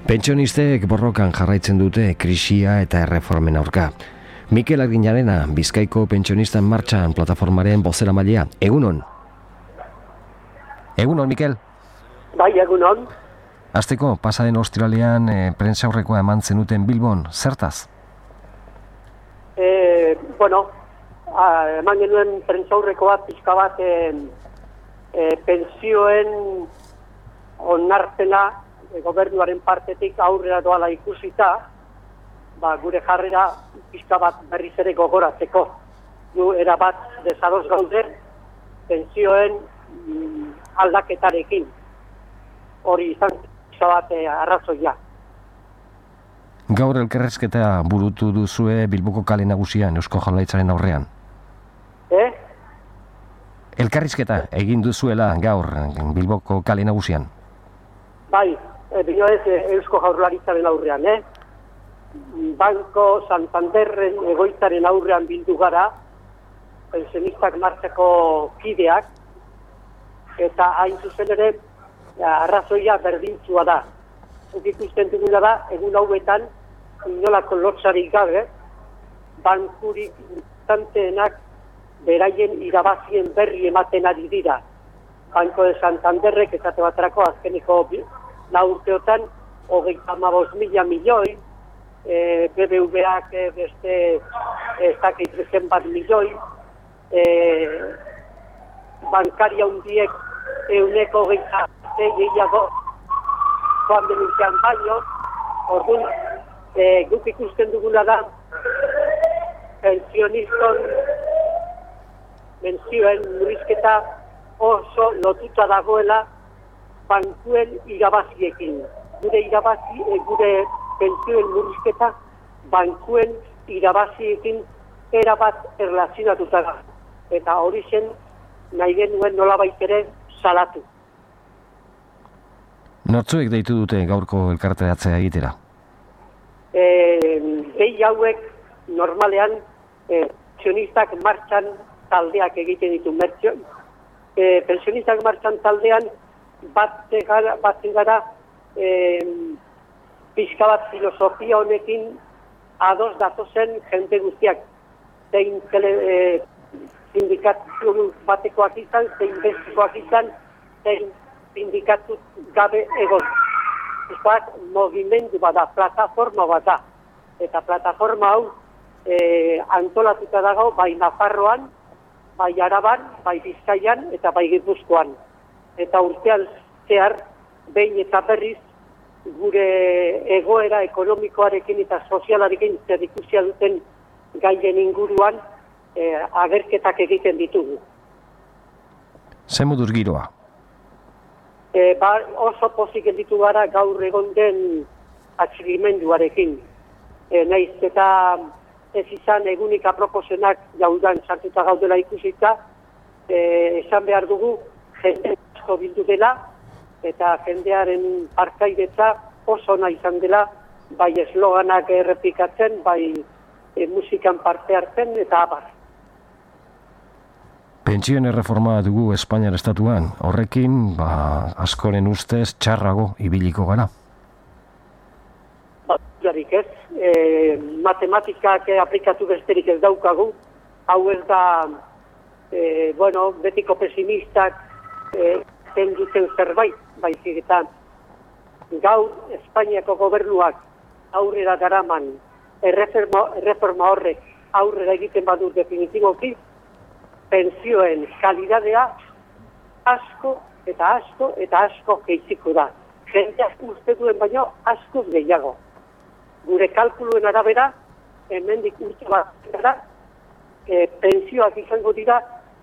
Pentsionistek borrokan jarraitzen dute krisia eta erreformen aurka. Mikel Arginarena, Bizkaiko Pentsionistan Martxan plataformaren bozeramailea. Egunon? Egunon, Mikel? Bai, egunon. Hasteko, pasaden ostiralean prentsaurrekoa eman zenuten Bilbon, zertaz? Eman genuen prentsaurrekoa pixka bat pensioen onarpena gobernuaren partetik aurrera doala ikusita, gure jarrera pixka bat berriz ere gogoratzeko. Gu erabat desados gaude pensioen aldaketarekin. Hori izan pixka bat arrazoia. Gaur elkarrizketa burutu duzue Bilboko kale nagusian Eusko Jaurlaritzaren aurrean. Elkarrizketa egin duzuela gaur Bilboko kale nagusian. Bai, bino ez Eusko Jaurlaritzaren aurrean, Banko Santanderren egoitzaren aurrean bildu gara, Pentsionistak Martxako kideak, eta hain zuzen ere arrazoia berdintzua da. Ikusten duguna da, egun hauetan, inolako lotsarik gabe, bankurik instanteenak beraien irabazien berri ematen ari dira. Banko de Santanderrek esate baterako azkeniko 4 urteotan 35.000 milioi, BBVak beste ez dakit 300 milioi, bankaria hundiek 126 gehiago joan denunzian baino. Orduan, guk ikusten duguna da pentsioen murrizketa oso lotuta dagoela bankuen irabaziekin. Gure pentsioen murrizketa bankuen irabaziekin erabat erlazionatuta da. Eta hori zen nahi genuen nolabait ere salatu. Nortzuek deitu dute gaurko elkarteratzea egitera? Gehi hauek normalean Pentsionistak Martxan taldeak egiten ditu. Pentsionistak Martxan taldean batzen gara pixka bat filosofia honekin ados datozen jende guztiak. Zein sindikatu batekoak izan, zein bestekoak izan, zein sindikatu gabe egon. Bat mogimendu bada, plataforma bada. Eta plataforma hau antolatuta dago bai Nafarroan, bai Araban, bai Bizkaian eta bai Gipuzkoan. Eta urtean zehar, behin eta berriz, gure egoera ekonomikoarekin eta sozialarekin zerikusia duten gaien inguruan agerketak egiten ditugu. Zer moduz giroa? Oso pozik ditu gara gaur egon den atxigimenduarekin. Naiz eta ez izan egunik aproposenak jaudan sartuta gaudela ikusita, esan behar dugu jende asko bildu dela, eta jendearen parkaidetza oso ona izan dela, bai esloganak errepikatzen, bai musikan parte hartzen, eta abar. Pentsioen erreforma dugu Espainiar estatuan, horrekin, askoren ustez, txarrago ibiliko gara. Jarik ez, matematikak aplikatu besterik ez daukagu, hau ez da, betiko pesimistak zen duten zerbait, baizik eta gaur Espainiako gobernuak aurrera daraman erreforma horrek aurrera egiten badu definitiboki, pentsioen kalidadea asko eta asko eta asko gehitziko da. Jendeak uste duen baino askoz gehiago. Gure kalkuluen arabera, hemendik urte bat gara, pentsioak izango dira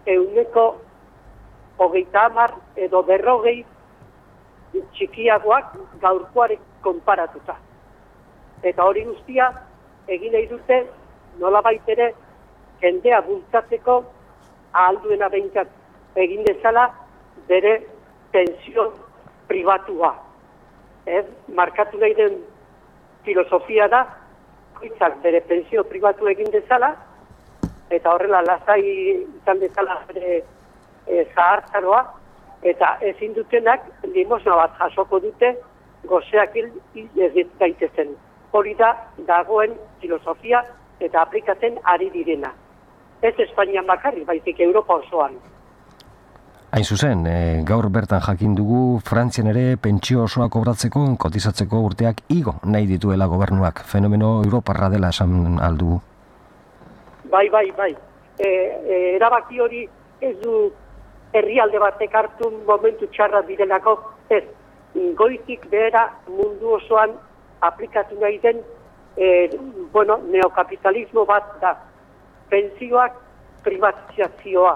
130 edo 40 txikiagoak gaurkoarek konparatuta. Eta hori guztia egin nahi dute nolabait ere jendea bultzatzeko ahalduena behintzat egin dezala bere pentsio pribatua. Markatu nahi den filosofia da, koitzak bere pentsio pribatu egin dezala, eta horrela lasai izan dezala bere zahartzaroa, eta ezin dutenak limosna bat jasoko dute gozeak hil daitezen. Hori da dagoen filosofia eta aplikatzen ari direna. Ez Espainian bakarrik, baizik Europa osoan. Hain zuzen, gaur bertan jakin dugu Frantzian ere pentsio osoa kobratzeko, kotizatzeko urteak igo nahi dituela gobernuak. Fenomeno europarra dela esan aldugu. Bai. Erabaki hori ez du herrialde batek hartu momentu txarra direlako, ez. Goitik behera mundu osoan aplikatu nahi den neokapitalismo bat da. Pentsioak privatizazioa.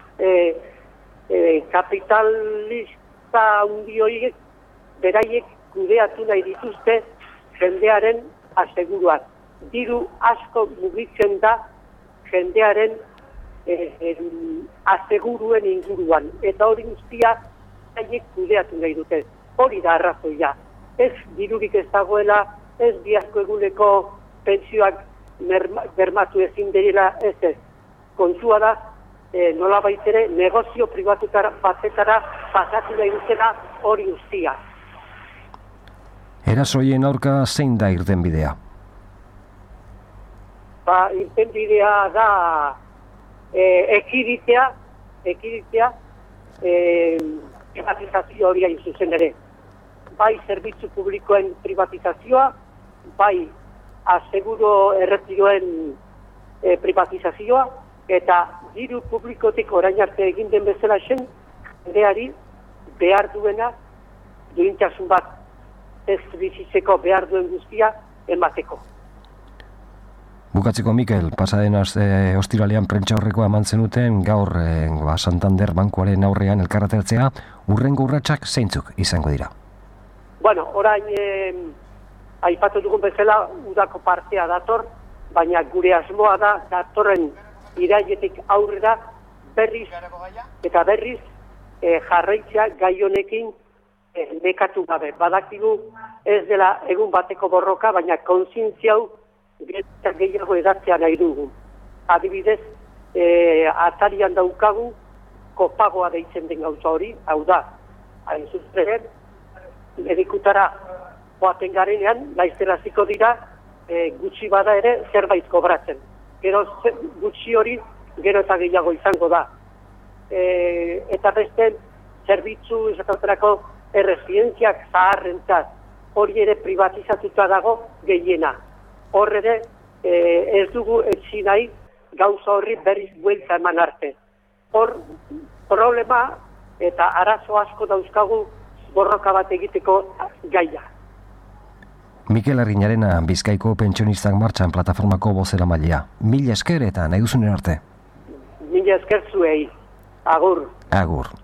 Kapitalista hundioiek beraiek kudeatu nahi dituzte jendearen aseguruak. Diru asko mugitzen da jendearen aseguruen inguruan. Eta hori guztia beraiek kudeatu nahi dute. Hori da arrazoia. Ez dirurik ez dagoela, ez biharko eguneko pentsioak bermatu ezin direla, ez. Kontua da, nola baitere, negozio pribatutara batetara pasatu nahi dutela hori guztia. Erasoien aurka zein da irtenbidea? Irtenbidea da ekiditea, privatizazio hori hain zuzen ere. Bai zerbitzu publikoen privatizazioa, bai aseguro erretiroen privatizazioa, eta diru publikotik orain arte egin den bezala zen, jendeari behar duena, duintasun bat ez bizitzeko behar duen guztia emateko. Bukatzeko, Mikel, pasaden ostiralean prentsa horrekoa eman zenuten, gaur Santander bankuaren aurrean elkarratertzea, hurrengo urratsak zeintzuk izango dira? Bueno, orain aipatu dugun bezala udako partea dator, baina gure asmoa da datorren irailetik aurrera berriz jarraitzea gai honekin nekatu gabe. Badakigu ez dela egun bateko borroka, baina kontzientzia hau gehiago edatzea nahi dugu. Adibidez, atarian daukagu kopagoa deitzen den gauza hori, hau da, hain zuzen, medikutara joaten garenean, laizteraziko dira, gutxi bada ere zerbait kobratzen. Gero gutxi hori, gero eta gehiago izango da. Eta beste, zerbitzu, esaterako, erresidentziak zaharrentzat, hori ere privatizatuta dago gehiena. Hor ere, ez dugu etzi nahi gauza horri berriz buelta eman arte. Hor, problema eta arazo asko dauzkagu borroka bat egiteko gaia. Mikel Arginarena, Bizkaiko Pentsionistak Martxan plataformako bozeramailea. Mila esker eta nahi duzunen arte. Mila esker zuei. Agur. Agur.